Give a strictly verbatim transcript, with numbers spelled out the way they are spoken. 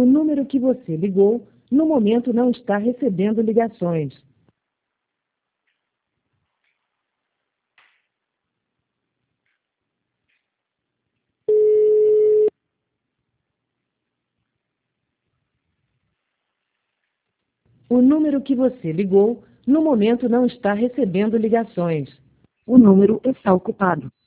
O número que você ligou, no momento não está recebendo ligações. O número que você ligou, no momento não está recebendo ligações. O número está ocupado.